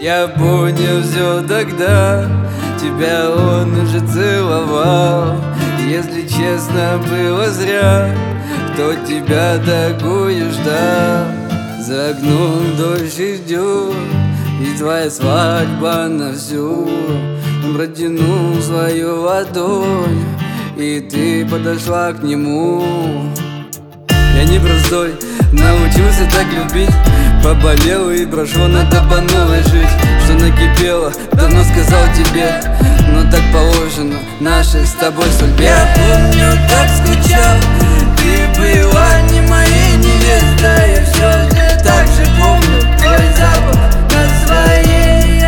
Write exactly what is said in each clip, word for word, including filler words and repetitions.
Я понял все тогда, тебя он уже целовал. Если честно, было зря, кто тебя такую ждал. За окном дождь идет, и твоя свадьба на всю. Протянул свою ладонь, и ты подошла к нему. Я не простой, научился так любить. Поболел и прошло, надо по новой жить. Что накипело, давно сказал тебе, но так положено нашей с тобой судьбе. Я помню, так скучал, ты была не моей невестой. Я все так же помню твой запах на своей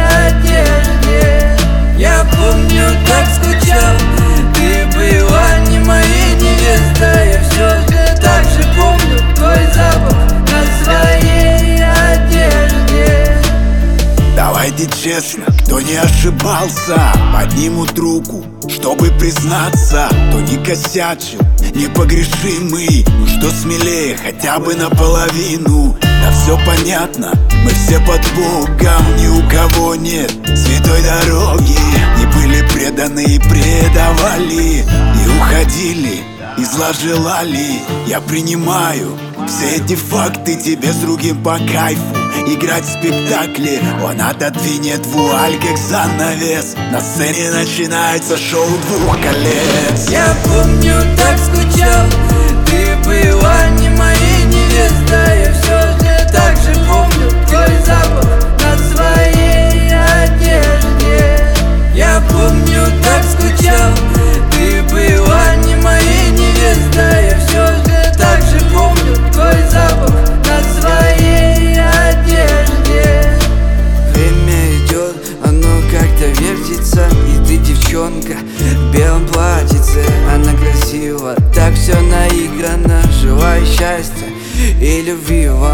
одежде. Я помню, так скучал, ты была не моей невестой. Я все так же помню твой запах на своей одежде. Давайте честно, кто не ошибался, поднимут руку, чтобы признаться. Кто не косячил, непогрешимый, ну что смелее, хотя бы наполовину. Да все понятно, мы все под Богом, ни у кого нет святой дороги. Не были преданы и предавали, и уходили, и зла желали. Я принимаю все эти факты, тебе с другим по кайфу играть в спектакле. Он отодвинет вуаль, как занавес. На сцене начинается шоу двух колец. Я помню, так скучал, ты была не моей невестой. Я все так же помню твой запах на своей одежде. Я помню, так скучал, ты была не моей невестой. Я все так же помню твой запах на своей одежде. Время идет, оно как-то вертится, и ты девчонка в белом платьице. Она красива, так все наиграно. Желаю счастья и любви вам.